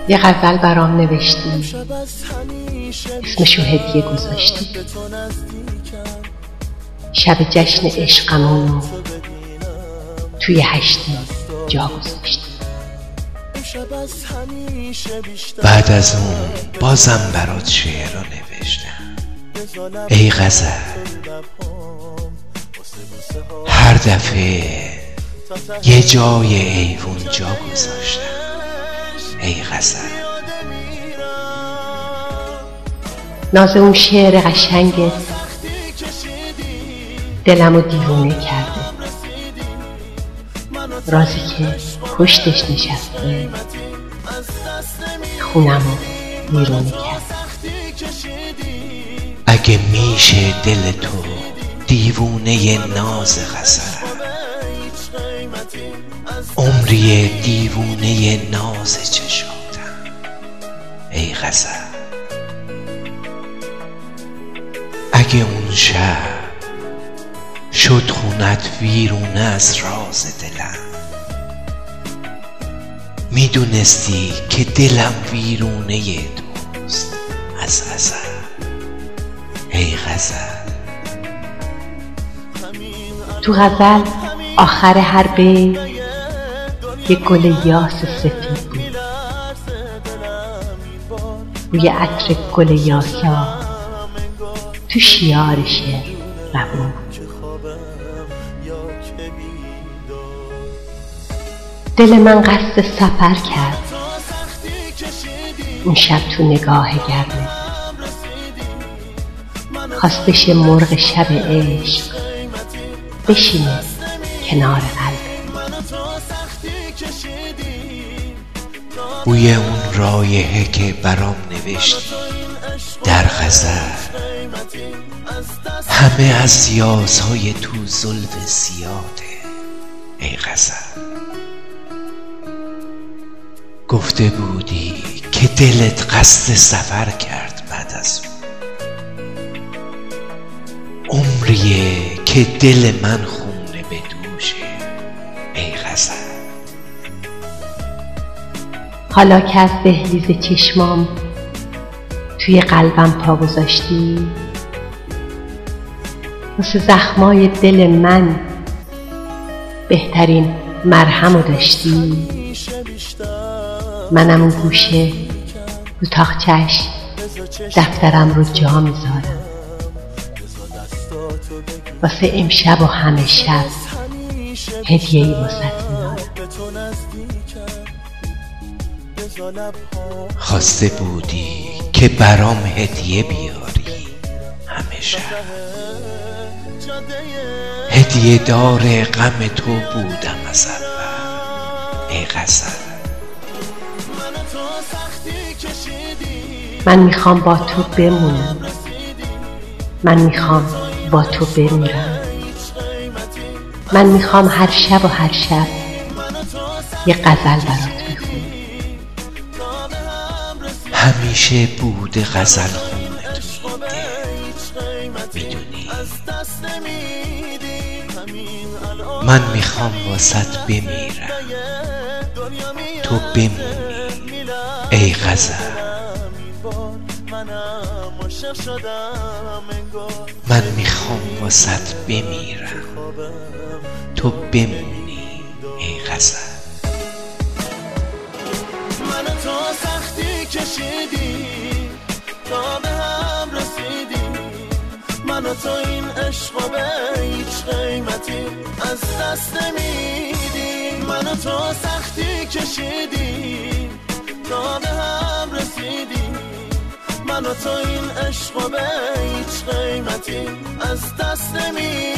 یه غزل برام نوشتی، اسمشو هدیه گذاشتی. شب جشن عشقمونو توی هشتی جا گذاشتی. بعد از اون بازم برات شعر رو نوشتم. ای غزل، هر دفعه یه جای ایوون جا گذاشتم. ای غزل، ناز اون شعر قشنگت دلمو دیوونه کرده. رازی که پشتش نشسته خونمو ویرونه کرده. اگه میشه دل تو دیوونه ناز غزل، عمری دیوونه ناز چشاتم. ای غزل، اگه اون شب شد خونت ویرونه از راز دلم، میدونستی که دلم ویرونه توست از غزل. ای غزل، تو غزل آخر هر بیت یه گل یاس سفید بود. روی عطر گل یاسا تو شیار شعر روون. دل من قصد سفر کرد اون شب تو نگاه گرمه. خواست بشه مرغ شب عشق بشینه کنار قلب. بوی اون رایحه که برام نوشتی در غزل، همه از یاسای تو زلف زیاده. ای غزل، گفته بودی که دلت قصد سفر کرد. بعد از اون عمریه که دل من خونه به دوشه. ای غزل، حالا که از دهلیز چشمام توی قلبم پا گذاشتی، واسه زخمای دل من بهترین مرهمو داشتی. منم اون گوشه رو تاقچه‌اش دفترم رو جا میذارم. واسه امشب و همه شب هدیه‌ای واسه میارم. خواسته بودی که برام هدیه بیاری همه شب. هدیه دار غم تو بودم از اول. ای غزل، من میخوام با تو بمونم. من میخوام با تو بمیرم. من میخوام هر شب و هر شب یه غزل برات بخونم. همیشه بوده غزل خونه تو این دل، میدونی من میخوام واسط بمیرم تو بمونی. ای غزل، من میخوام واسط بمیرم تو بمونی. ای غزل، من تو سختی کشیدیم تا به هم رسیدیم. من تو این عشق به هیچ قیمتی از دست نمیدیم. من تو سختی کشیدیم تا به هم رسیدیم. من تو این عشق به هیچ قیمتی از دست نمیدیم.